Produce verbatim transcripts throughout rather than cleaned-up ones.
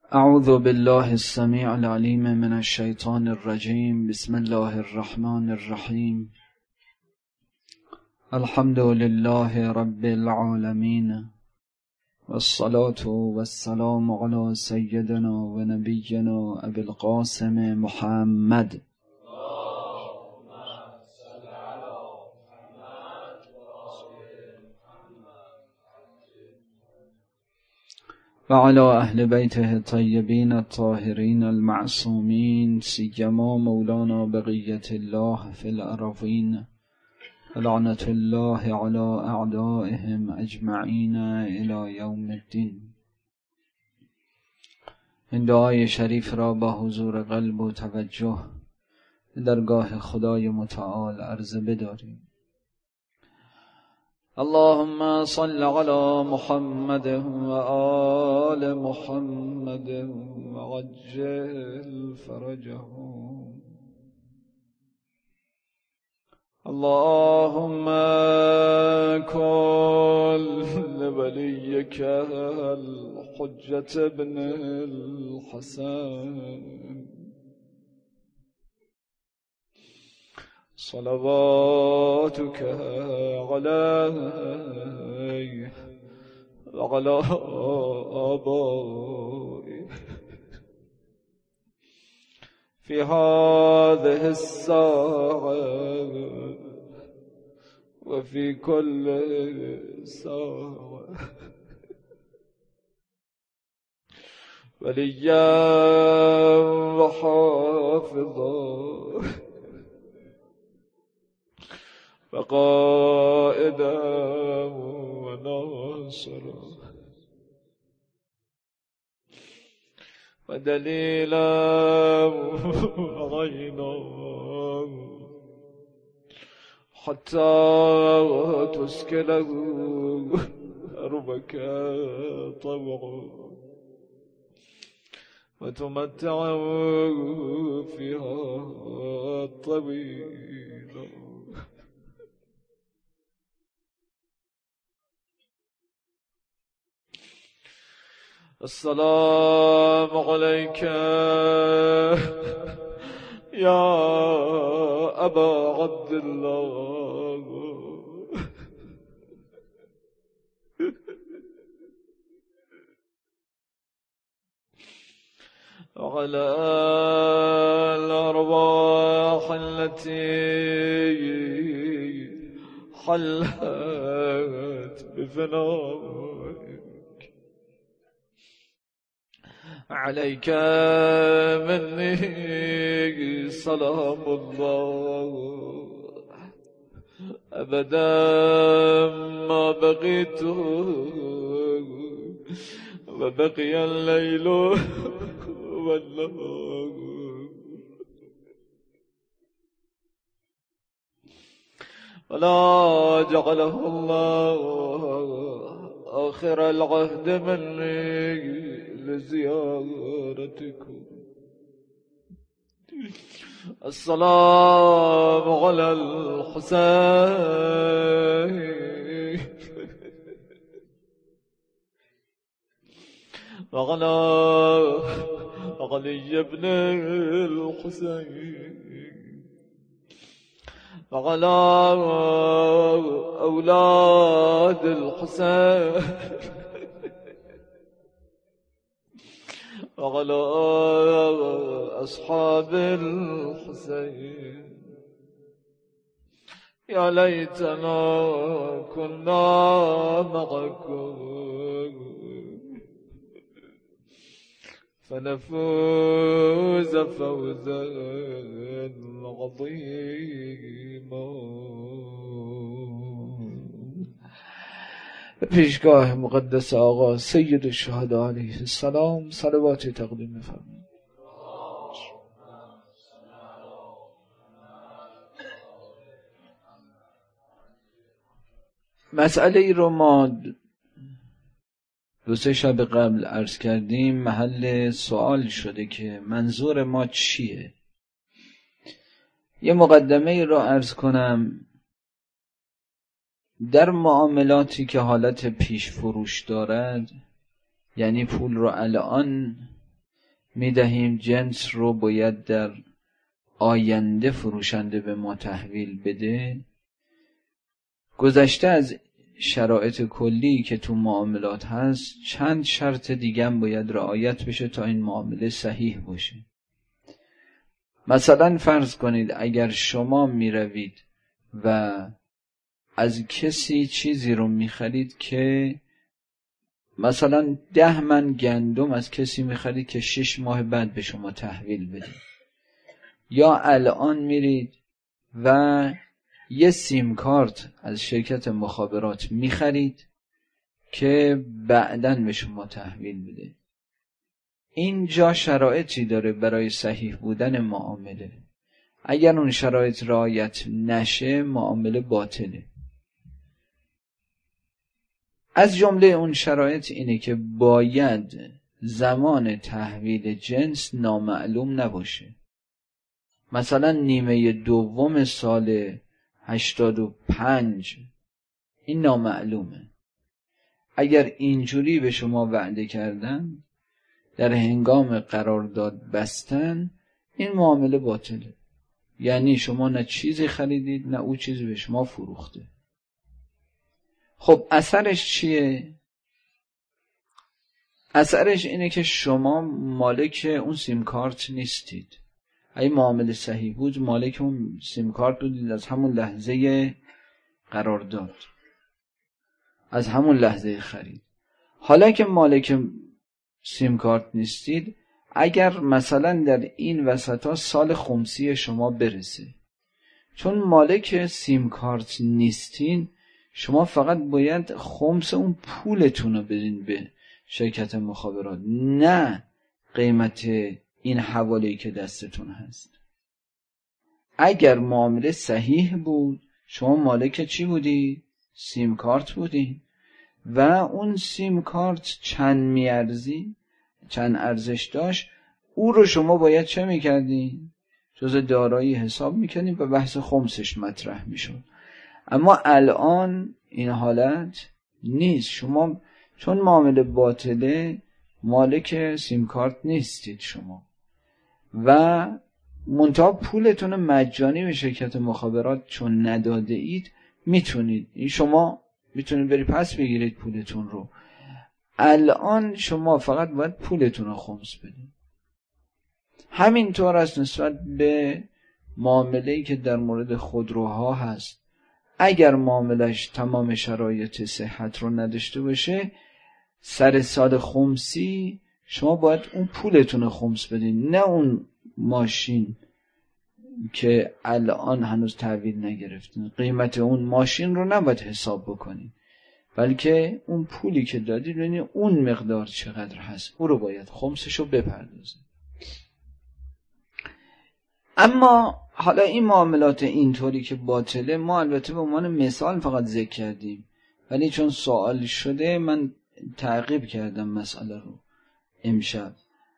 اعوذ بالله السمیع العلیم من الشیطان الرجیم. بسم الله الرحمن الرحیم. الحمد لله رب العالمین والصلاة والسلام علی سیدنا و نبینا ابی القاسم محمد و علی اهل بیته الطیبین الطاهرین المعصومین، سیما مولانا بقیة الله فی الارضین، لعنة الله علی اعدائهم اجمعین الی یوم الدین. این دعای شریف را با حضور قلب و توجه به درگاه خدای متعال عرضه بداریم. اللهم صل على محمد و آل محمد و عجل فرجهم. اللهم كن لوليك الحجة ابن الحسن صلواتك عليه وعلى آبائه في هذه الساعة وفي كل ساعة وليا وحافظا وقائدا وناصرا ودليلا وعينا حتى تسكنه أرضك طوعا وتمتعه فيها طويلا. السلام عليك يا أبا عبد الله وعلى الأرواح التي حلت بفنائك. عليك مني سلام الله أبدا ما بقيت وبقي الليل والنهار ولا جعله الله آخر العهد مني لزيارتكم. السلام على الحسين وعلى علي بن الحسين وعلى أولاد الحسين وعلى أصحاب الحسين. يا ليتنا كنا معكم فنفوز فوزا عظيما. به پیشگاه مقدس آقا سید الشهدا علیه السلام صلوات تقدیم فرمایید. مسئله ای رو ما دو سه شب قبل عرض کردیم، محل سوال شده که منظور ما چیه. یه مقدمه ای رو عرض کنم. در معاملاتی که حالت پیش فروش دارد، یعنی پول رو الان میدهیم، جنس رو باید در آینده فروشنده به ما تحویل بده، گذشته از شرایط کلی که تو معاملات هست، چند شرط دیگه هم باید رعایت بشه تا این معامله صحیح باشه. مثلا فرض کنید اگر شما میروید و از کسی چیزی رو میخرید که مثلا ده من گندم از کسی میخرید که شش ماه بعد به شما تحویل بده، یا الان میرید و یه سیم کارت از شرکت مخابرات میخرید که بعداً به شما تحویل بده، اینجا شرایطی داره برای صحیح بودن معامله. اگر اون شرایط رعایت نشه معامله باطله. از جمله اون شرایط اینه که باید زمان تحویل جنس نامعلوم نباشه. مثلا نیمه دوم سال هشتاد و پنج این نامعلومه. اگر اینجوری به شما وعده کردن در هنگام قرارداد بستن، این معامله باطله. یعنی شما نه چیزی خریدید نه او چیزی به شما فروخته. خب اثرش چیه؟ اثرش اینه که شما مالک اون سیم کارت نیستید. اگه معامله صحیح بود مالک اون سیم کارت بودید از همون لحظه قرارداد، از همون لحظه خرید. حالا که مالک سیم کارت نیستید، اگر مثلا در این وسطا سال خمسی شما برسه، چون مالک سیم کارت نیستین، شما فقط باید خمس اون پولتون رو بدین به شرکت مخابرات، نه قیمت این حواله‌ای که دستتون هست. اگر معامله صحیح بود، شما مالک چی بودی؟ سیم کارت بودی و اون سیم کارت چند میارزی، چند ارزش داشت، او رو شما باید چه میکردین؟ جز دارایی حساب میکردین و بحث خمسش مطرح میشد. اما الان این حالت نیست. شما چون معامله باطله مالک سیم کارت نیستید شما و منتها پولتون مجانی به شرکت مخابرات چون نداده اید، میتونید این شما میتونید بری پس بگیرید پولتون رو. الان شما فقط باید پولتون رو خمس بدید. همینطور است نسبت به معامله‌ای که در مورد خودروها هست. اگر معاملش تمام شرایط صحت رو نداشته باشه، سر سال خمسی شما باید اون پولتون رو خمس بدین، نه اون ماشین که الان هنوز تحویل نگرفتین. قیمت اون ماشین رو نباید حساب بکنین، بلکه اون پولی که دادید ببینید اون مقدار چقدر هست، او رو باید خمسش رو بپردازید. اما حالا این معاملات اینطوری که باطله، ما البته به عنوان مثال فقط ذکر کردیم، ولی چون سوال شده من تعقیب کردم مسئله رو امشب.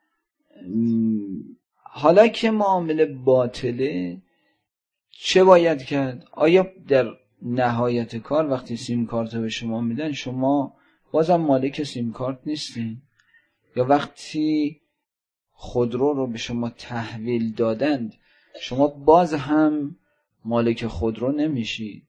حالا که معامله باطله چه باید کرد؟ آیا در نهایت کار وقتی سیم کارت به شما میدن شما بازم مالک سیم کارت نیستین؟ یا وقتی خودرو رو به شما تحویل دادند شما باز هم مالک خودرو نمیشید؟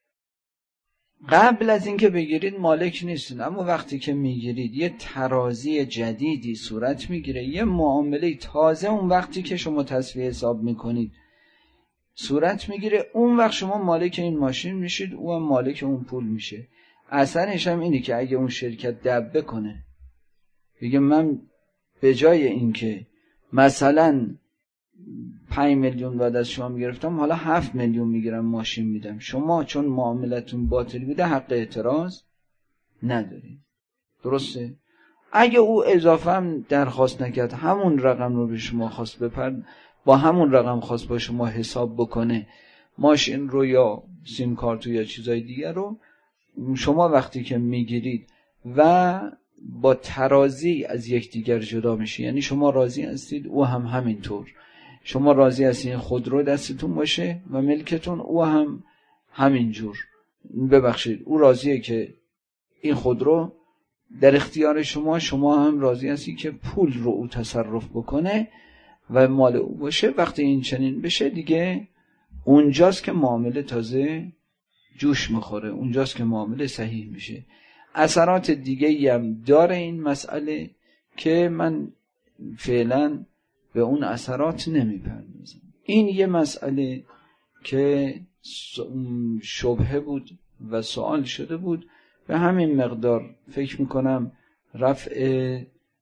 قبل از اینکه بگیرید مالک نیستین، اما وقتی که میگیرید یه ترازی جدیدی صورت میگیره، یه معامله تازه اون وقتی که شما تصفیه حساب میکنید صورت میگیره، اون وقت شما مالک این ماشین میشید، او هم مالک اون پول میشه. اثرش هم اینه که اگه اون شرکت دبه کنه بگه من به جای اینکه مثلا پنج میلیون بعد از شما میگرفتم حالا هفت میلیون میگیرم ماشین میدم، شما چون معاملتون باطل بوده حق اعتراض ندارید. درسته؟ اگه او اضافه هم درخواست نکرد، همون رقم رو به شما خواست بپرد، با همون رقم خواست با شما حساب بکنه ماشین رو یا سیم کارت یا چیزای دیگر رو، شما وقتی که میگیرید و با ترازی از یکدیگر جدا میشه، یعنی شما راضی هستید او هم همینطور، شما راضی هستید خودرو دستتون باشه و ملکتون، او هم همینجور، ببخشید او راضیه که این خودرو در اختیار شما، شما هم راضی هستی که پول رو او تصرف بکنه و مال او باشه. وقتی این چنین بشه دیگه اونجاست که معامله تازه جوش میخوره، اونجاست که معامله صحیح میشه. اثرات دیگه هم داره این مسئله که من فعلا به اون اثرات نمیپردازم. این یه مسئله که شبهه بود و سوال شده بود، به همین مقدار فکر میکنم رفع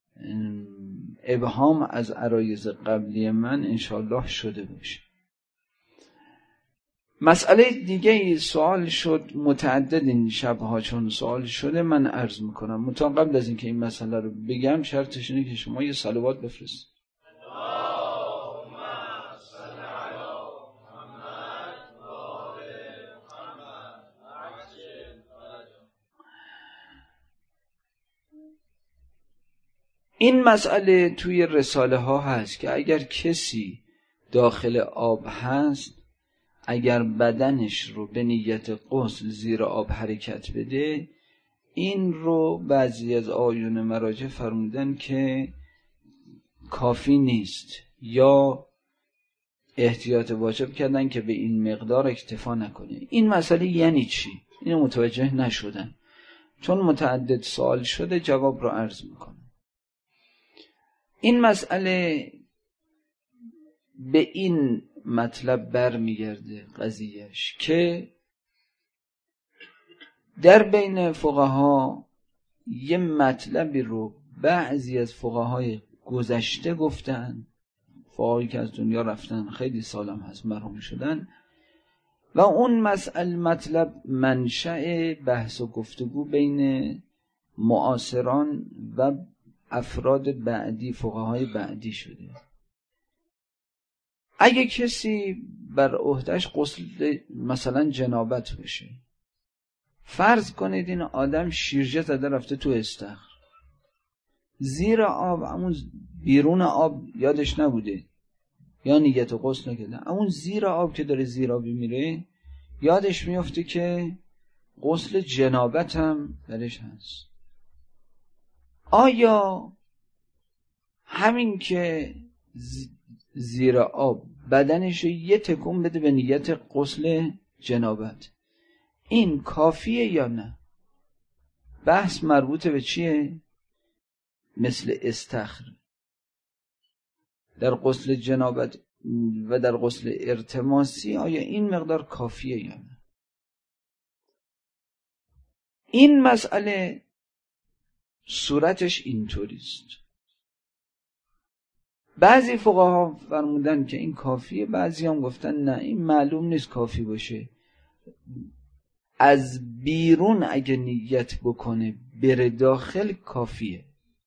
ابهام از عرایض قبلی من انشالله شده باشه. مسئله دیگه سوال شد، متعدد این شبها چون سوال شده من عرض میکنم. متا قبل از اینکه این مسئله رو بگم شرطش اینه که شما یه صلوات بفرستید. این مسئله توی رساله ها هست که اگر کسی داخل آب هست، اگر بدنش رو به نیت غسل زیر آب حرکت بده، این رو بعضی از آیون مراجع فرمودن که کافی نیست یا احتیاط واجب کردن که به این مقدار اکتفا نکنه. این مسئله یعنی چی؟ اینو متوجه نشدن. چون متعدد سوال شده جواب رو عرض میکنم. این مسئله به این مطلب برمیگرده قضیهش که در بین فقها یه مطلبی رو بعضی از فقهای گذشته گفتن، فقهایی که از دنیا رفتن خیلی سالم هست مرحوم شدن، و اون مسئله مطلب منشأ بحث و گفتگو بین معاصران و افراد بعدی، فقهای بعدی شده. اگه کسی بر عهدهش غسل مثلا جنابت بشه، فرض کنید این آدم شیرجه زده رفته تو استخر، زیر آب، همون بیرون آب یادش نبوده یا نیت غسل نکرده، همون زیر آب که داره زیر آبی میره یادش میفته که غسل جنابت هم درش هست. آیا همین که زیر آب بدنش یه تکون بده به نیت غسل جنابت، این کافیه یا نه؟ بحث مربوط به چیه؟ مثل استخر در غسل جنابت و در غسل ارتماسی آیا این مقدار کافیه یا نه؟ این مسئله صورتش اینطوریست. بعضی فقها فرمودن که این کافیه، بعضی هم گفتن نه این معلوم نیست کافی باشه، از بیرون اگه نیت بکنه بره داخل کافیه،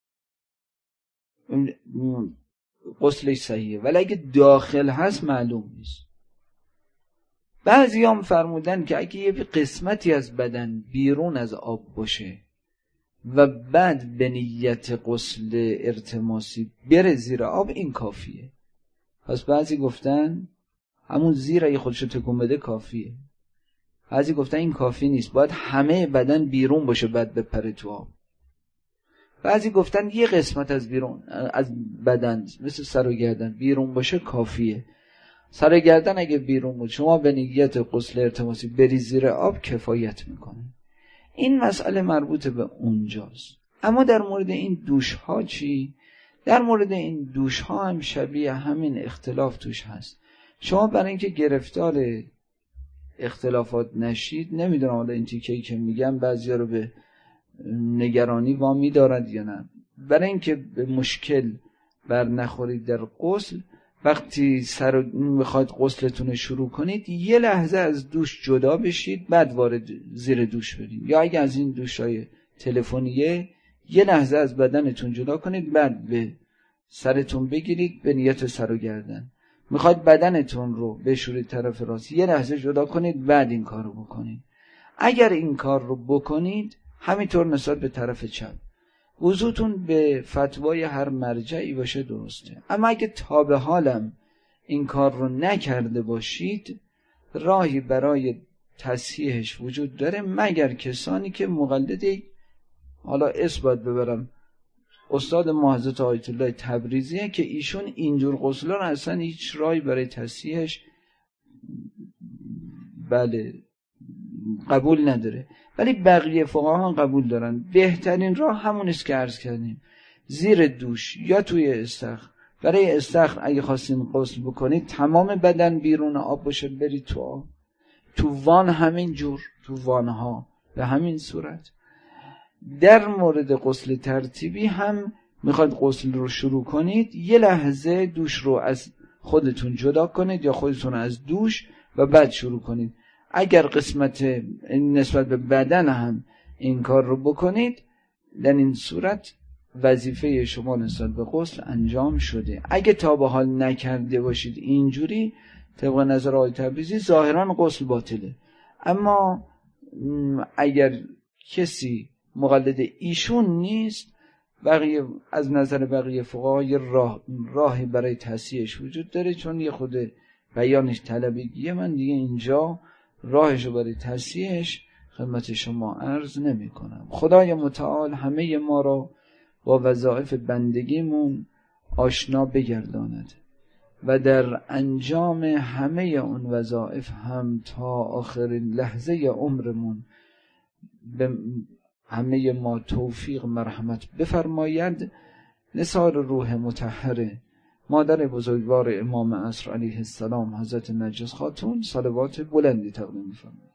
غسلش صحیحه، ولی اگه داخل هست معلوم نیست. بعضی هم فرمودن که اگه یه قسمتی از بدن بیرون از آب باشه و بعد به نیت غسل ارتماسی بره زیر آب این کافیه. پس بعضی گفتن همون زیر اگه خودشو تکون بده کافیه، بعضی گفتن این کافی نیست، باید همه بدن بیرون باشه بعد بپره تو آب. بعضی گفتن یه قسمت از بیرون از بدن مثل سر و گردن بیرون باشه کافیه. سر و گردن اگه بیرون بود شما به نیت غسل ارتماسی بری زیر آب کفایت میکنه. این مسئله مربوط به اونجاست. اما در مورد این دوش ها چی؟ در مورد این دوش ها هم شبیه همین اختلاف توش هست. شما برای اینکه گرفتار اختلافات نشید، نمیدونم حالا این تیکه‌ای که میگم بعضیا رو به نگرانی وامی دارد یا نه، برای اینکه به مشکل بر نخورید در غسل، وقتی سر میخواد غسلتون شروع کنید یه لحظه از دوش جدا بشید بعد وارد زیر دوش برید، یا اگه از این دوشای تلفنیه یه لحظه از بدنتون جدا کنید بعد به سرتون بگیرید به نیت سر و گردن. میخواد بدنتون رو بشورید طرف راست، یه لحظه جدا کنید بعد این کار رو بکنید. اگر این کار رو بکنید همینطور نسبت به طرف چپ، وضوتون به فتوای هر مرجعی باشه درسته. اما اگه تا به حالم این کار رو نکرده باشید، راهی برای تصحیحش وجود داره، مگر کسانی که مقلد حالا اسم باید ببرم، استاد ما حضرت آیت الله تبریزیه که ایشون اینجور غسلا رو اصلا هیچ راهی برای تصحیحش بله قبول نداره، ولی بقیه فقها قبول دارن. بهترین راه همون است که عرض کردیم، زیر دوش یا توی استخر. برای استخر اگه خواستین غسل بکنید تمام بدن بیرون آب باشه برید تو آب. تو وان همین جور، تو وانها به همین صورت. در مورد غسل ترتیبی هم میخواید غسل رو شروع کنید، یه لحظه دوش رو از خودتون جدا کنید یا خودتون از دوش و بعد شروع کنید. اگر قسمت نسبت به بدن هم این کار رو بکنید، در این صورت وظیفه شما نسبت به غسل انجام شده. اگه تا به حال نکرده باشید اینجوری، طبق نظر آقای تبریزی ظاهرا غسل باطله. اما اگر کسی مقلد ایشون نیست، بقیه از نظر بقیه فقها یه راه راهی برای تصحیحش وجود داره، چون یه خود بیانش طلبگیه. من دیگه اینجا راهشو برای تصحیحش خدمت شما عرض نمی کنم. خدای متعال همه ما را با وظایف بندگیمون آشنا بگرداند و در انجام همه اون وظایف هم تا آخرین لحظه عمرمون به همه ما توفیق مرحمت بفرماید. نثار روح مطهره مادر بزرگوار امام عصر علیه السلام حضرت نرجس خاتون صلوات بلندی تقدیم می‌فرمایید.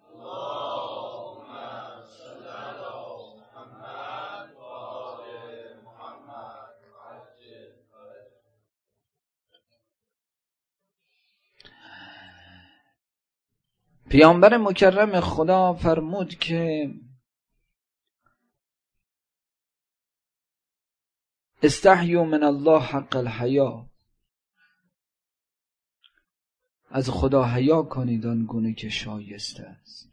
پیامبر مکرم خدا فرمود که استحیوا من الله حق الحیا، از خدا حیا کنید آنگونه که شایسته است.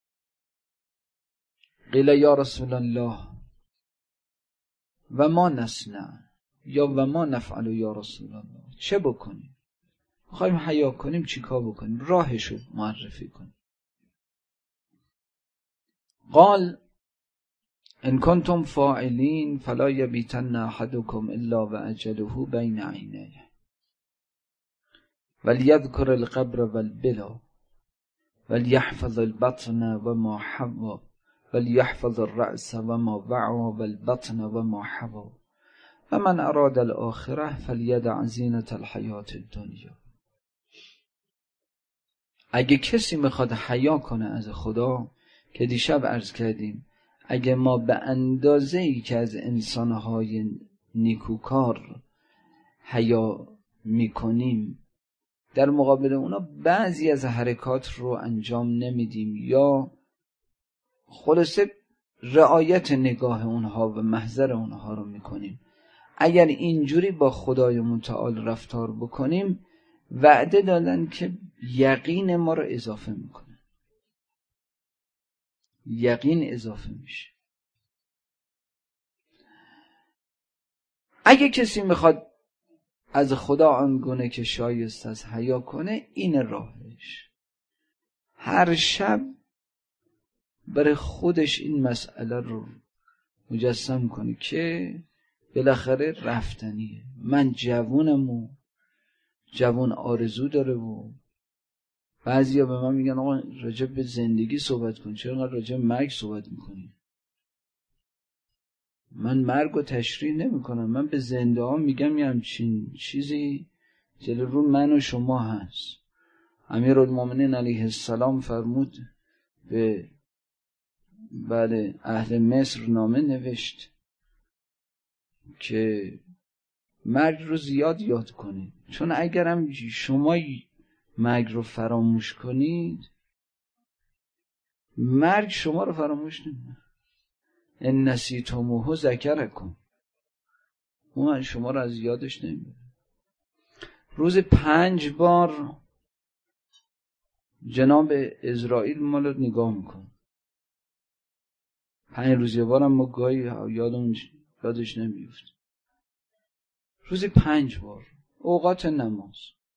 قیل یا رسول الله و ما نصنع، یا و ما نفعل یا رسول الله، چه بکنیم؟ میخوایم حیا کنیم چیکار بکنیم؟ راهشو معرفی کنیم. قال ان کنتم فاعلین فلا یبیتن احدکم الا و اجله بین عینیه ولیذکر القبر والبلا ولیحفظ البطن و ما حوا ولیحفظ الرأس و ما وعوا والبطن و ما حوا و من اراد الاخره فلیدع زینة الحیات الدنیا. اگه کسی میخواد حیا کنه از خدا، که دیشب عرض کردیم اگه ما به اندازه ای که از انسانهای نیکوکار حیا میکنیم، در مقابل اونا بعضی از حرکات رو انجام نمیدیم یا خلاصه رعایت نگاه اونها و محضر اونها رو میکنیم، اگر اینجوری با خدای متعال رفتار بکنیم، وعده دادن که یقین ما رو اضافه میکنه، یقین اضافه میشه. اگه کسی میخواد از خدا آنگونه که شایسته است حیا کنه، این راهش. هر شب برای خودش این مسئله رو مجسم کنه که بالاخره رفتنیه. من جوونم و جوون آرزو داره و بعضیا به من میگن آقا راجع به زندگی صحبت کن، چرا انقدر راجع به مرگ صحبت میکنی؟ من مرگ رو تشریح نمی کنم، من به زنده ها میگم یه همچین چیزی جلو رو من و شما هست. امیرالمومنین علیه السلام فرمود به بله اهل مصر نامه نوشت که مرگ رو زیاد یاد کنید، چون اگرم شما مرگ رو فراموش کنید، مرگ شما رو فراموش نمی‌کنه. ان نسیتموه ذکرکم، اون شما رو از یادش نمیبره. روز پنج بار جناب اسرائیل ما رو نگاه میکنه، پنج روز یه بارم ما گاهی یادمون یادش نمیفته. روز پنج بار اوقات نماز.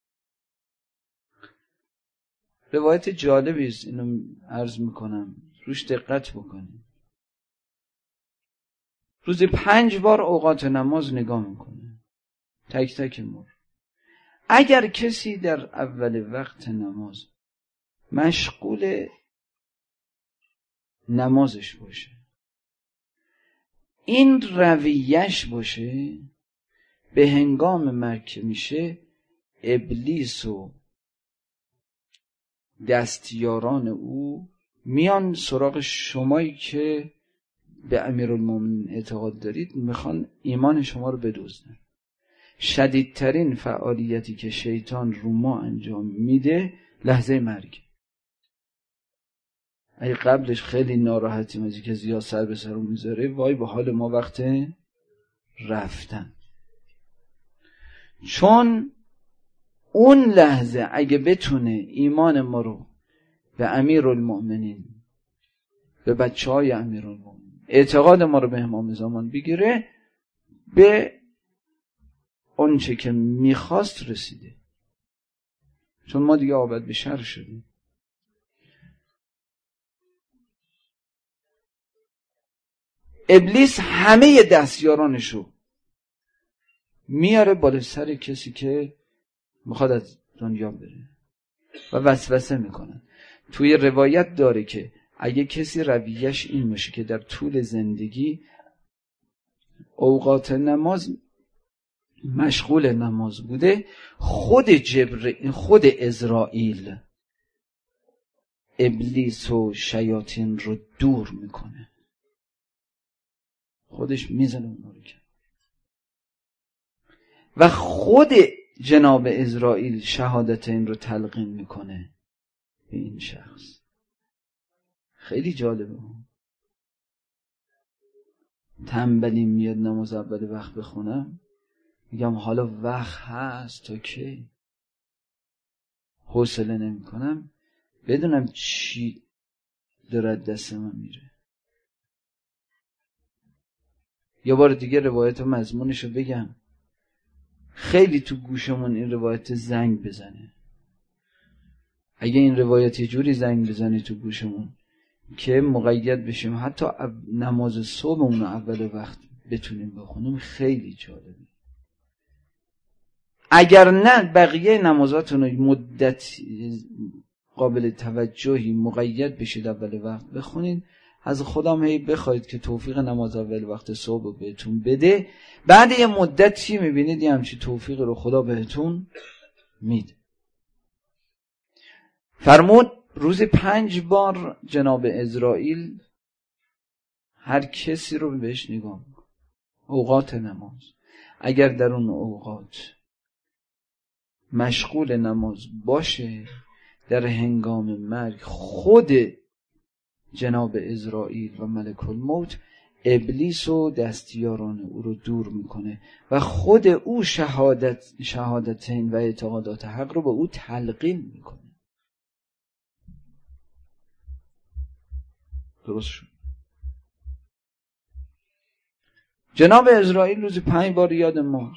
روایت جالبی است، اینو عرض میکنم روش دقت بکنید. روزی پنج بار اوقات نماز نگاه میکنه، تک تک مور. اگر کسی در اول وقت نماز مشغول نمازش باشه، این رویش باشه، به هنگام مرگ که میشه ابلیس و دستیاران او میان سراغ شمایی که به امیرالمومنین اعتقاد دارید، میخوان ایمان شما رو بدزدن. شدیدترین فعالیتی که شیطان رو ما انجام میده لحظه مرگ. اگه قبلش خیلی ناراحتیم از اینکه زیاد سر به سر رو میذاره، وای به حال ما وقت رفتن. چون اون لحظه اگه بتونه ایمان ما رو به امیرالمومنین، به بچه های امیرالمومنین، اعتقاد ما رو به امام زمان بگیره، به اون چه که میخواست رسیده. چون ما دیگه عابد به شر شدیم. ابلیس همه دستیارانشو میاره بالا سر کسی که میخواد از دنیا بره و وسوسه میکنن. توی روایت داره که اگه کسی رویش این باشه که در طول زندگی اوقات نماز مشغول نماز بوده، خود جبر خود عزرائیل ابلیس و شیاطین رو دور میکنه، خودش میزنه اون رو کنار. و خود جناب عزرائیل شهادت این رو تلقین میکنه به این شخص. خیلی جالبه. تنبلی میاد نماز اول وقت بخونم، میگم حالا وقت هست تا کی؟ حوصله نمی کنم بدونم چی داره دست من میره. یه بار دیگه روایت مضمونشو بگم، خیلی تو گوشمون این روایت زنگ بزنه. اگه این روایت یه جوری زنگ بزنه تو گوشمون که مقید بشیم حتی نماز صبحمون رو اول وقت بتونیم بخونیم، خیلی جالبه. اگر نه بقیه نمازاتون رو مدت قابل توجهی مقید بشید اول وقت بخونین، از خودم هی بخواید که توفیق نماز اول وقت صبح بهتون بده، بعد یه مدتی میبینید یه همچی توفیق رو خدا بهتون میده. فرمود روز پنج بار جناب عزرائیل هر کسی رو بهش نگاه میکنه. اوقات نماز، اگر در اون اوقات مشغول نماز باشه، در هنگام مرگ خود جناب عزرائیل و ملک الموت ابلیس و دستیاران او رو دور میکنه و خود او شهادت شهادتین و اعتقادات حق رو به او تلقین میکنه. درست شد. جناب عزرائیل روزی پنج بار یاد ماست.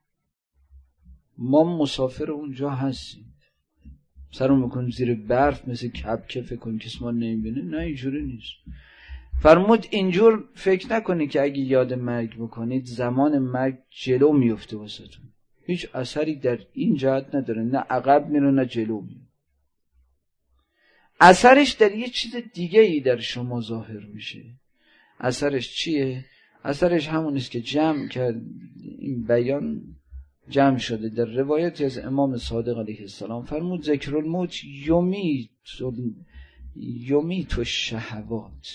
ما مسافر اونجا هستیم، سرمون میکنیم زیر برف مثل کپکه، فکر کنیم کسی ما نمیبینه. نه اینجوری نیست. فرمود اینجور فکر نکنی که اگه یاد مرگ بکنید زمان مرگ جلو میفته واسهتون. هیچ اثری در این جهت نداره، نه عقب میره نه جلو میره. اثرش در یه چیز دیگه ای در شما ظاهر میشه. اثرش چیه؟ اثرش همون است که جمع کرد، این بیان جمع شده در روایتی از امام صادق علیه السلام. فرمود ذکر الموت یومی تو یومی تو شهوات.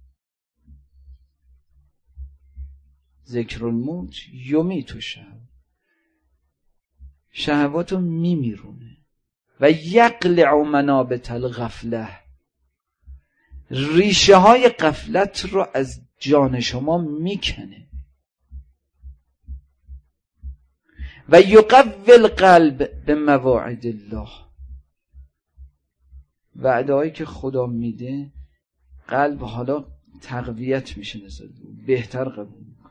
ذکر الموت یومی تو شهوات، شهواتو میمیرونه. و یقلع منابت الغفله، ریشه های غفلت رو از جان شما میکنه. و یقوی القلب به مواعید الله، وعده‌هایی که خدا میده قلب حالا تقویت میشه، نسبت بهتر قبول میکنه.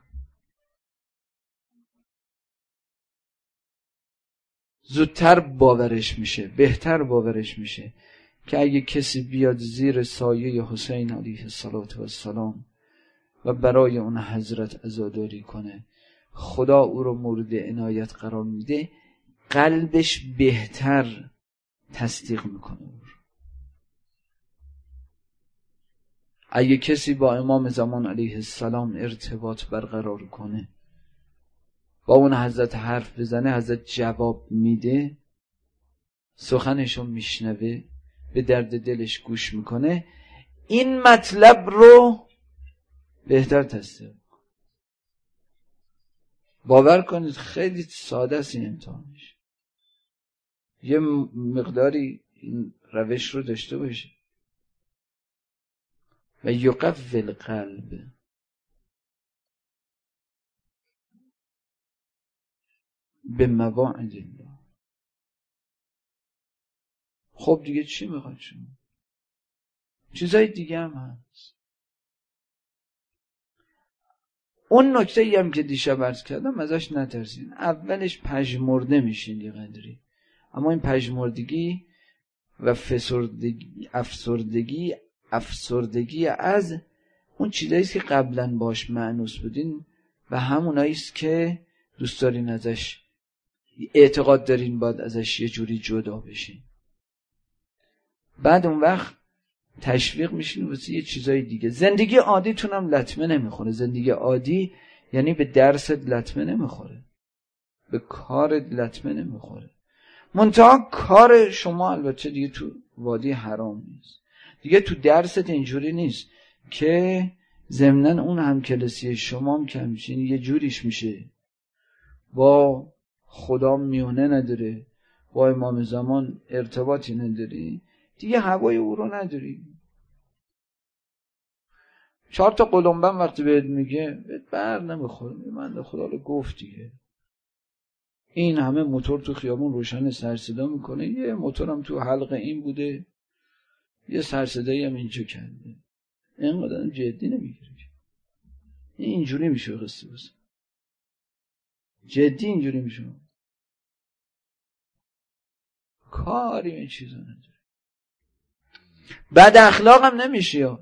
زودتر باورش میشه، بهتر باورش میشه که اگه کسی بیاد زیر سایه حسین علیه السلام و برای اون حضرت عزاداری کنه، خدا او رو مورد عنایت قرار میده، قلبش بهتر تصدیق میکنه. اگه کسی با امام زمان علیه السلام ارتباط برقرار کنه، با اون حضرت حرف بزنه، حضرت جواب میده، سخنشو میشنوه، به درد دلش گوش میکنه، این مطلب رو بهتر تصدیق. باور کنید خیلی ساده است این امتحانش. یه مقداری این روش رو داشته باشه. و یقوی القلب، به مواعظ الله. خب دیگه چی میخواد شما؟ چیزای دیگه هم هست. اون نکته ای هم که دیشب عرض کردم ازش نترسین. اولش پژمرده میشین یه قدری، اما این پژمردگی و فسردگی افسردگی افسردگی از اون چیزایی که قبلا باش مانوس بودین و همونایی است که دوست دارین ازش، اعتقاد دارین باید ازش یه جوری جدا بشین. بعد اون وقت تشویق میشین واسه یه چیزای دیگه. زندگی عادیتون هم لطمه نمیخوره. زندگی عادی یعنی به درست لطمه نمیخوره، به کار لطمه نمیخوره. منتها کار شما البته دیگه تو وادی حرام نیست، دیگه تو درست اینجوری نیست که ضمناً اون همکلاسی شما هم که همچین یه جوریش میشه، با خدا میونه نداره، با امام زمان ارتباطی نداری، دیگه هوای او رو نداری. چهار تا قلمبم وقتی بهت میگه بهت بر نمیخوره، من خدا رو گفت دیگه. این همه موتور تو خیابون روشن سر صدا میکنه، یه موتورم تو حلقه این بوده، یه سر صدایی هم اینجا کرده، اینقدر جدی نمیگیره. اینجوری میشه قصه بس، جدی اینجوری میشه، کاری این چیزا نداره. بد اخلاق هم نمیشه،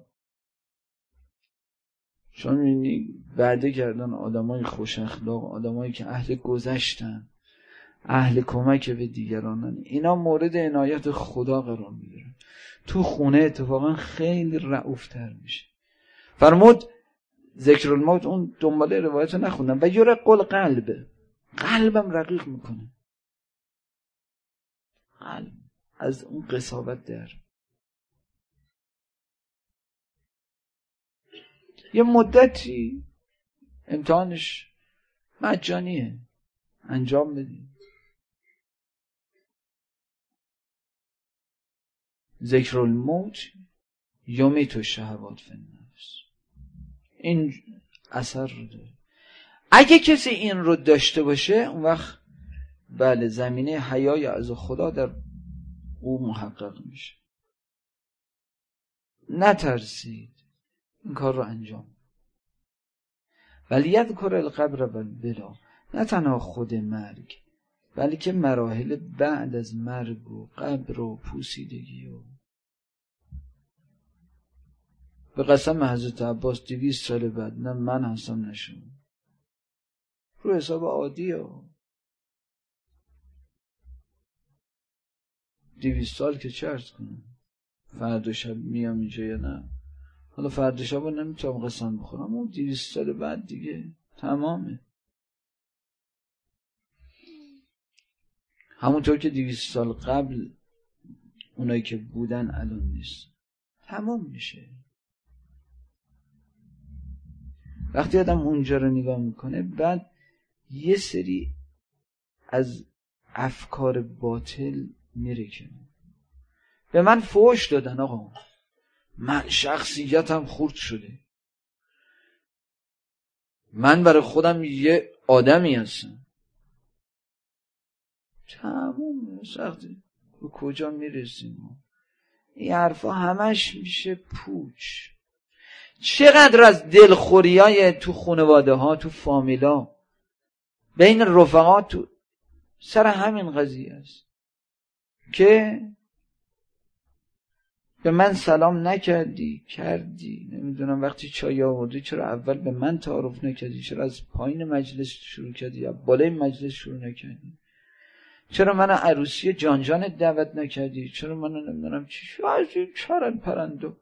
چون میبینی بعده کردن آدمای خوش اخلاق، آدمایی که اهل گذشتن، اهل کمک به دیگرانن، اینا مورد عنایت خدا قرار میگیرن. تو خونه اتفاقا خیلی رئوفتر میشه. فرمود ذکر الموت، اون دنباله روایت رو نخوندم، و یرق القلب، قلبم رقیق میکنه، قلب از اون قساوت در. یه مدتی امتحانش مجانیه، انجام بدید. ذکر الموت یمیت الشهوات فی النفس، این اثر رو داره. اگه کسی این رو داشته باشه، اون وقت بله زمینه حیای از خدا در او محقق میشه. نترسید، این کار رو انجام. ولی یذکر القبر والبلا، نه تنها خود مرگ بلکه مراحل بعد از مرگ و قبر و پوسیدگی و به قسم حضرت عباس دویست سال بعد نه من هستم نشون رو حساب عادی ها. دویست سال که چه عرض کنم، فردا شب میام اینجا یا نه، حالا فردا شب رو نمیتونم قسم بخورم، اون دویست سال بعد دیگه تمامه. همونطور که دویست سال قبل اونایی که بودن الان نیست، تمام میشه. وقتی آدم اونجا رو نگاه میکنه، بعد یه سری از افکار باطل میره کنه. به من فحش دادن آقا، من شخصیتم خورد شده، من برای خودم یه آدمی هستم، تموم سخته. به کجا میرسیم؟ این حرفا همش میشه پوچ. چقدر از دلخوریای تو خانواده ها، تو فامیلا، بین رفقا، تو سر همین قضیه است که به من سلام نکردی؟ کردی. نمیدونم وقتی چای آوردی چرا اول به من تعارف نکردی؟ چرا از پایین مجلس شروع کردی یا بالای مجلس شروع نکردی؟ چرا من عروسی جان جانت دعوت نکردی؟ چرا من نمیدونم چی شو از این چرن پرندو.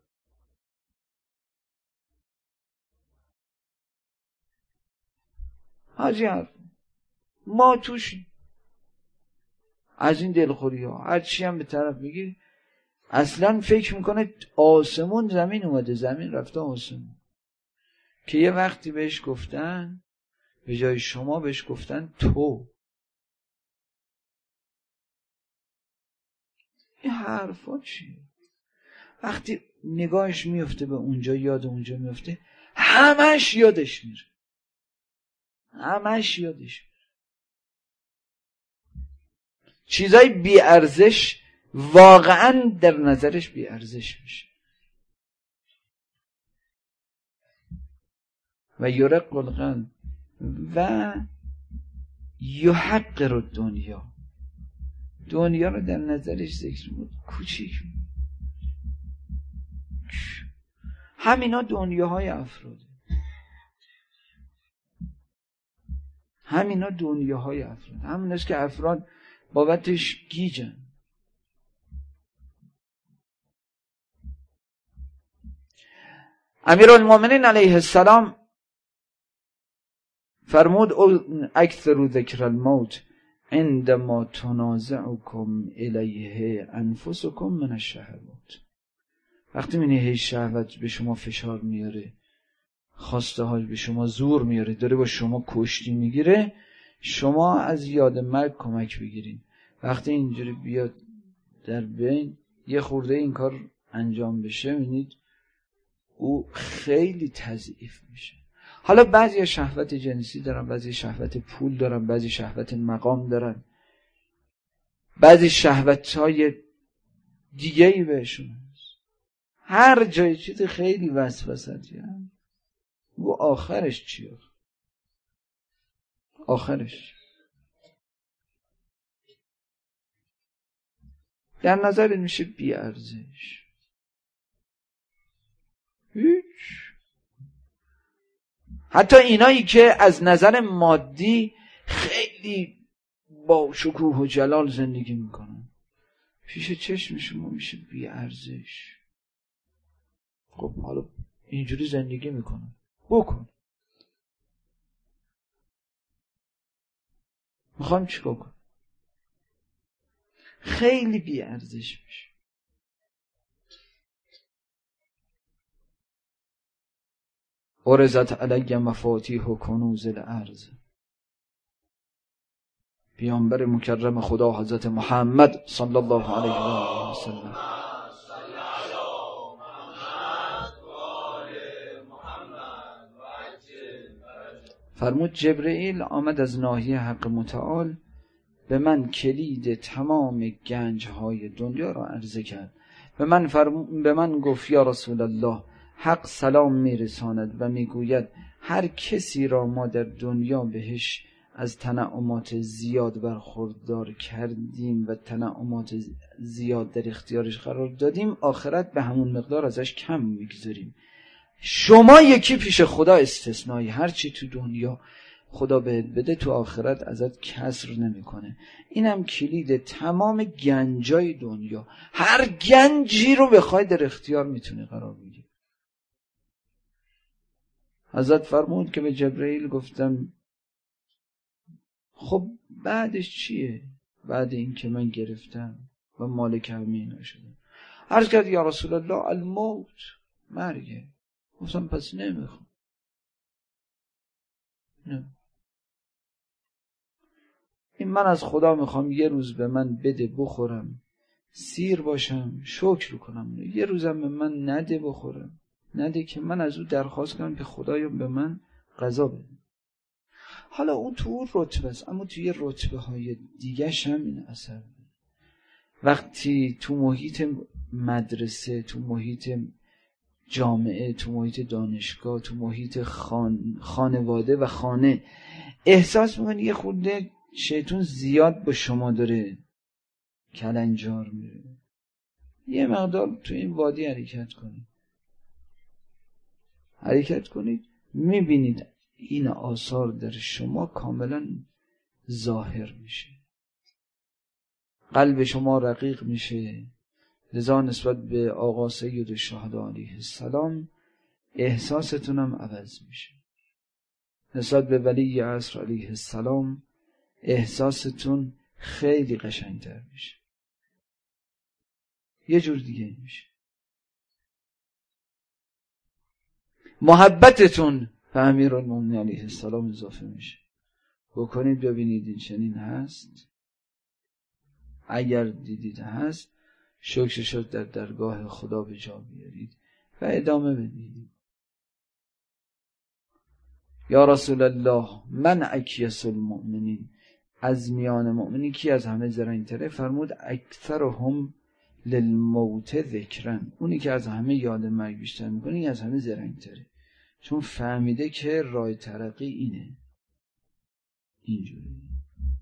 حاجی حرف ما توش از این دلخوری ها هر چی هم به طرف میگی اصلا فکر میکنه آسمون زمین اومده، زمین رفته آسمون. که یه وقتی بهش گفتن به جای شما بهش گفتن تو. این حرفا چیه؟ وقتی نگاهش میفته به اونجا، یاد اونجا میفته، همش یادش میره، همش یادش میره. چیزای بی ارزش واقعا در نظرش بی ارزش میشه. و یرق القلب و یحقر الدنیا، دنیا رو در نظرش ذکر بود کوچیک. همینا دنیاهای افراده، همینا دنیاهای افراد، همین است که افراد بابتش گیجن. امیرالمومنین علیه السلام فرمود اکثر ذکر الموت عندما تنازعکم الیه انفسکم من الشهوات. وقتی میبینی هی شهوت به شما فشار میاره، خواسته های به شما زور میاره، داره با شما کشتی میگیره، شما از یاد مرگ کمک بگیرین. وقتی اینجوری بیاد در بین یه خورده این کار انجام بشه، میبینید او خیلی تضعیف میشه. حالا بعضی شهوت جنسی دارن، بعضی شهوت پول دارن، بعضی شهوت مقام دارن، بعضی شهوت های دیگه ای بهشون هست. هر جای چیز خیلی وسوستی هست. و آخرش چیه؟ آخرش در نظر میشه بی ارزش. هیچ. حتی اینایی که از نظر مادی خیلی با شکوه و جلال زندگی میکنن، پیش چشم شما میشه بی ارزش. خب حالا اینجوری زندگی میکنن، بکن. میخوام چیکار کنم؟ خیلی بی ارزش میشه. عرضت علی مفاتیح و کنوز الارض. پیامبر مکرم خدا حضرت محمد صلی الله علیه و آله و سلم فرمود جبرئیل آمد از ناحیه حق متعال، به من کلید تمام گنج‌های دنیا را عرضه کرد. به من فرمود، به من گفت یا رسول الله، حق سلام میرساند و میگوید هر کسی را ما در دنیا بهش از تنعمات زیاد برخوردار کردیم و تنعمات زیاد در اختیارش قرار دادیم، آخرت به همون مقدار ازش کم میگذاریم. شما یکی پیش خدا استثنایی، هرچی تو دنیا خدا بهت بده تو آخرت ازت کسر نمیکنه. اینم کلید تمام گنجای دنیا. هر گنجی رو بخوای در اختیار میتونه قرار بگیره. حضرت فرمود که به جبرئیل گفتم خب بعدش چیه؟ بعد این که من گرفتم و مالک همه اینا شدم. عرض کرد یا رسول الله الموت، مرگه. گفتم پس نمیخوام. نه. این من از خدا میخوام یه روز به من بده بخورم، سیر باشم، شکر کنم. یه روزم به من نده بخورم، نده که من از او درخواست کنم که خدایا به من غذا بده. حالا اون تو اون رتبه است، اما توی رتبه های دیگه هم این اثر داره. وقتی تو محیط مدرسه، تو محیط جامعه، تو محیط دانشگاه، تو محیط خان... خانواده و خانه احساس میکنی یه خورده شیطون زیاد با شما داره کلنجار میره، یه مقدار تو این وادی حرکت کنید حرکت کنید میبینید این آثار در شما کاملا ظاهر میشه، قلب شما رقیق میشه. لذا نسبت به آقا سید الشهدا علیه السلام احساستون هم عوض میشه، نسبت به ولی عصر علیه السلام احساستون خیلی قشنگتر میشه، یه جور دیگه میشه. محبتتون به امیرالمومنین علیه السلام اضافه میشه. بکنید ببینید این چنین هست. اگر دیدید هست شکرش رو در درگاه خدا به جا بیارید و ادامه بدید. یا رسول الله من اکیس المؤمنین، از میان مؤمنین کی از همه زرنگ‌تره؟ فرمود اکثرهم للموت ذکرن، اونی که از همه یاد مرگ بیشتر میکنه از همه زرنگ‌تره، چون فهمیده که راه ترقی اینه، اینجوری.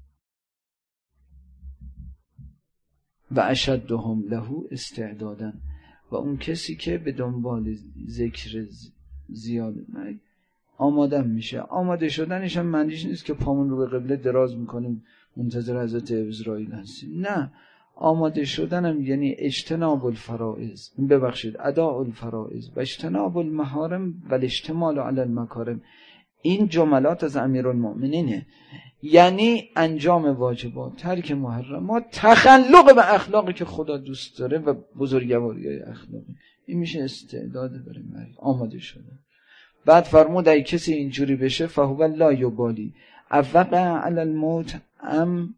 و اشدهم له استعدادن، و اون کسی که به دنبال ذکر زیاد مرگ آماده میشه. آماده شدنش هم معنیش نیست که پامون رو به قبله دراز میکنیم منتظر حضرت اسرائیل هستیم، نه. آماده شدنم یعنی اجتناب الفرائض، ببخشید اداء الفرائض و اجتناب المحارم و الاشتمال علی المکارم. این جملات از امیرالمؤمنینه، یعنی انجام واجبات، ترک محرمات، تخلق به اخلاقی که خدا دوست داره و بزرگواری‌های اخلاقی. این میشه استعداد برای مرگ، آماده شده. بعد فرمود اگه کسی اینجوری بشه فهو لا یبالی اوقع علی الموت ام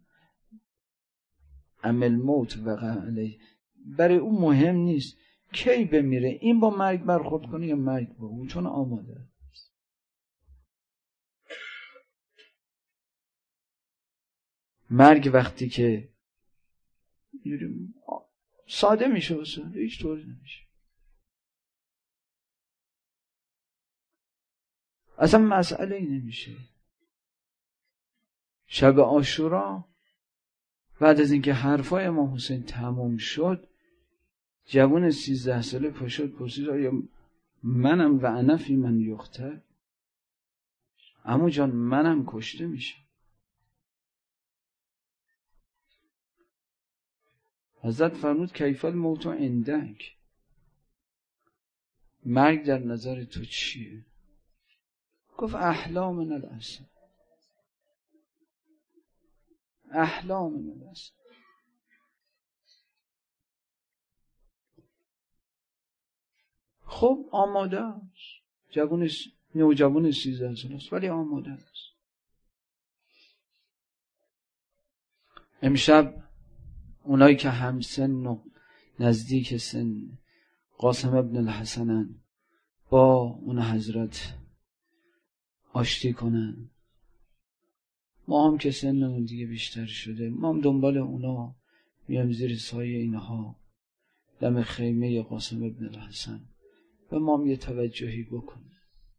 ام الموت وقع علیه، برای اون مهم نیست کی بمیره، این با مرگ برخورد کنه یا مرگ با اون، چون آماده. مرگ وقتی که ساده میشه واسه هیچ طوری نمیشه، اصلا مسئله ای نمیشه. شب عاشورا بعد از اینکه حرفای امام حسین تمام شد، جوان سیزده ساله پاشد پرسید آیا منم و انا فی من یقتل، عمو جان منم کشته میشه. حضرت فرمود کیف الموت عندک، مرگ در نظر تو چیه؟ گفت احلام من الاسد، احلام من الاسد. خب آماده است، جوان نوجوان سیزده ساله است ولی آماده است. امشب اونایی که هم سن و نزدیک سن قاسم ابن الحسنن با اون حضرت آشتی کنن، ما هم که سنمون دیگه بیشتر شده، ما هم دنبال اونا میام زیر سایه اینها دم خیمه قاسم ابن الحسن و ما هم یه توجهی بکنه.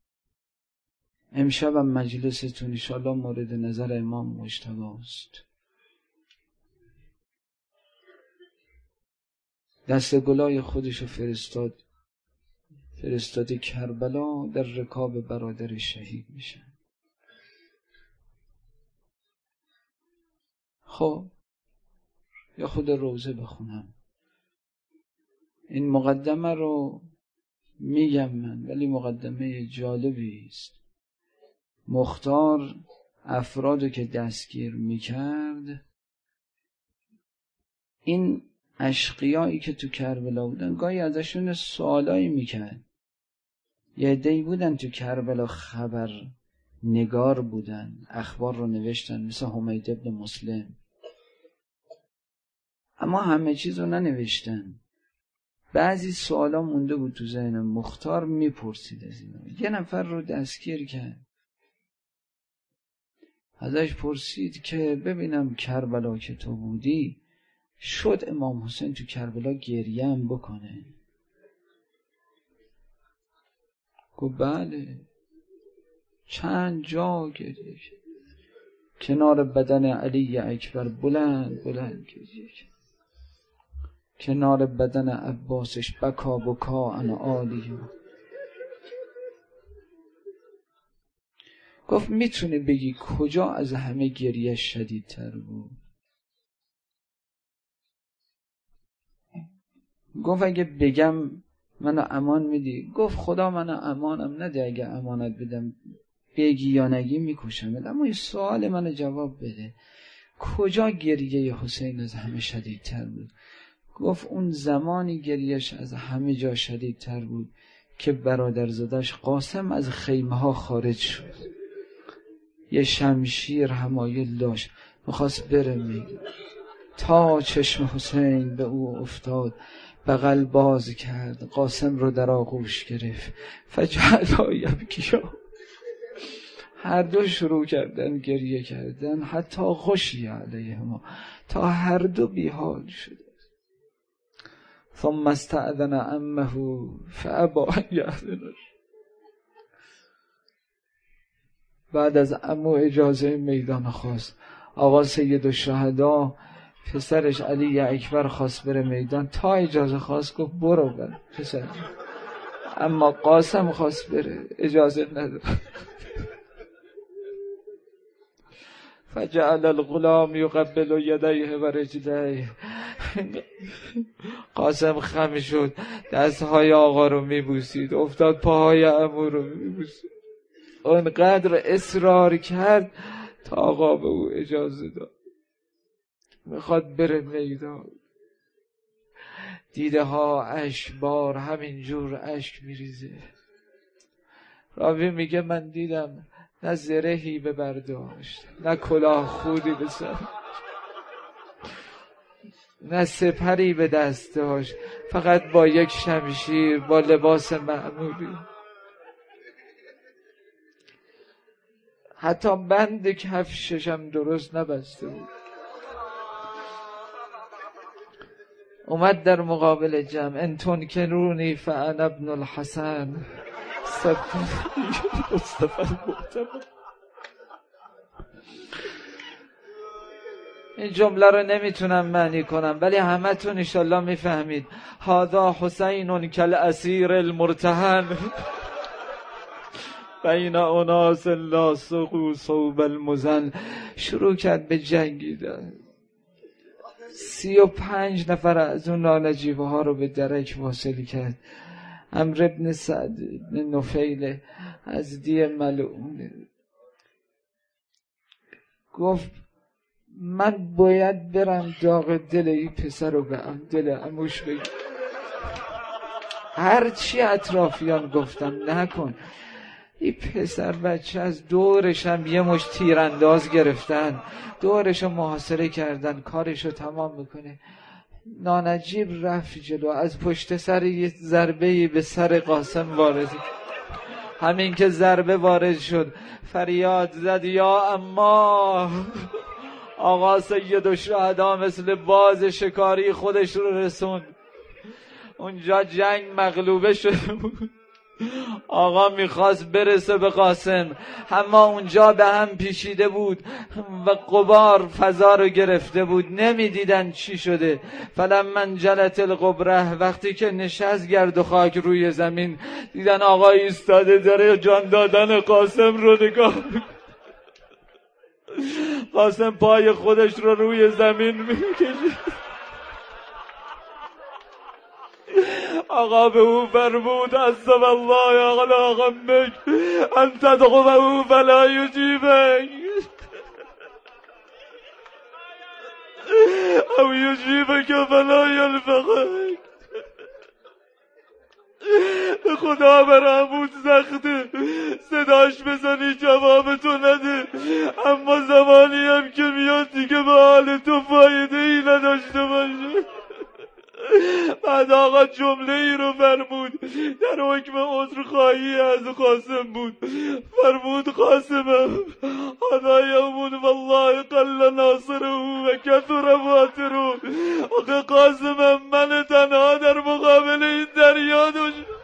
امشب هم مجلستون انشاءالله مورد نظر امام مجتبی است. دست گلای خودشو فرستاد فرستاد کربلا، در رکاب برادر شهید میشن. خب یا خود روزه بخونم، این مقدمه رو میگم من ولی مقدمه جالبی است. مختار افرادو که دستگیر میکرد، این اشقیایی که تو کربلا بودن گاهی ازشون سوالایی میکرد. یه عده‌ای بودن تو کربلا خبر نگار بودن، اخبار رو نوشتن، مثل حمید ابن مسلم، اما همه چیز رو ننوشتن. بعضی سوالا مونده بود تو ذهنم، مختار میپرسید از اینا. یه نفر رو دستگیر کرد، ازش پرسید که ببینم کربلا که تو بودی شد امام حسین تو کربلا گریه هم بکنه؟ گفت بله، چند جا گریه کرد، کنار بدن علی اکبر بلند بلند گریه کرد. کنار بدن عباسش بکا بکا انا عالی. گفت میتونی بگی کجا از همه گریه شدیدتر بود؟ گفت اگه بگم منو امان میدی؟ گفت خدا منو امانم نده، اگه امانت بدم بگی یا نگی میکشم. اما این سوال منو جواب بده، کجا گریه حسین از همه شدیدتر بود؟ گفت اون زمانی گریهش از همه جا شدیدتر بود که برادرزادش قاسم از خیمه ها خارج شد، یه شمشیر حمایل داشت، میخواست بره میدان. تا چشم حسین به او افتاد بغل باز کرد، قاسم رو در آغوش گرفت. فجعلا یبکیا، هر دو شروع کردن گریه کردن. حتی غشی علیهما، تا هر دو بیحال شد. ثم استأذن عمه فابى ان یأذن. بعد از عمو اجازه میدان خواست. آقا سید الشهدا پسرش علی اکبر خواست بره میدان، تا اجازه خواست گفت برو بر پسر. اما قاسم خواست بره، اجازه نداد. فجعل الغلام یقبل یدیه و رجلیه. قاسم خم شد، دستهای آقا رو میبوسید، افتاد پاهای عمو رو میبوسید. اونقدر اصرار کرد تا آقا به او اجازه داد. میخواد بره میدان. دیده ها اشکبار، همینجور اشک میریزه. راوی میگه من دیدم نه زرهی به برداشت، نه کلاه خودی به سر، نه سپری به دست داشت، فقط با یک شمشیر، با لباس معمولی. حتی بند کفششم درست نبسته بود. اومد در مقابل جمع، انتون کنونی فانا ابن الحسن مصطفی المعتمد. این جمله رو نمیتونم معنی کنم، ولی همه تون انشالله میفهمید. هذا حسین کالاسیر المرتهن بین اناس لا سقوا صوب المزن. شروع کرد به جنگیدن. سی و پنج نفر از اون نانجیبه ها رو به درک واصل کرد. عمرو ابن سعد ابن نفیل از دی ملعون گفت من باید برم داغ دل این پسر رو به دل عموش بگم. هرچی اطرافیان گفتم نکن. این پسر بچه از دورش هم یه مش تیرانداز گرفتن، دورش رو محاصره کردن، کارش رو تمام میکنه. نانجیب رفت جلو، از پشت سر یه ضربه‌ای به سر قاسم وارد. همین که ضربه وارد شد فریاد زد یا اما. آقا سید الشهدا مثل باز شکاری خودش رو رسوند. اونجا جنگ مغلوبه شده بود. آقا میخواست برسه به قاسم، اما اونجا به هم پیچیده بود و غبار فضا رو گرفته بود، نمیدیدن چی شده. فلما انجلت القبره، وقتی که نشست گرد و خاک روی زمین، دیدن آقا ایستاده داره جان دادن قاسم رو نگاه. قاسم پای خودش رو روی زمین میکشه. آقا به او فرمود عصب الله علی غمک ان تدعوه فلا یجیبک او یجیبک فلا یلفقک. به خدا برامون سخته صداش بزنی جواب تو نده، اما زمانی هم که میاد دیگه به حال تو فایده ای نداشته باشه. بعد آقا جمله ای رو فرمود در حکم عذرخواهی از قاسم بود. فرمود قاسمم هذا یوم والله قل ناصره و کثر فاتره. آقا قاسمم من تنها در مقابل این دریا داشت.